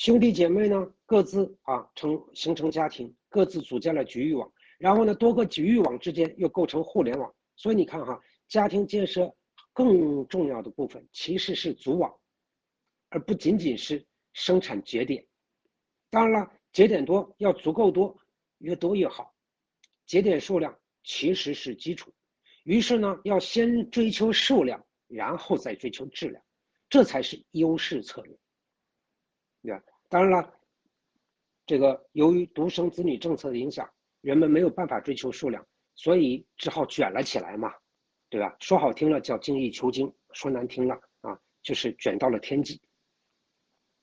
兄弟姐妹呢各自形成家庭，各自组建了局域网，然后呢多个局域网之间又构成互联网。所以你看家庭建设更重要的部分其实是组网，而不仅仅是生产节点。当然了，节点多要足够多，越多越好。节点数量其实是基础，于是呢，要先追求数量，然后再追求质量，这才是优势策略。对吧？当然了，这个由于独生子女政策的影响，人们没有办法追求数量，所以只好卷了起来嘛，对吧？说好听了叫精益求精，说难听了就是卷到了天际。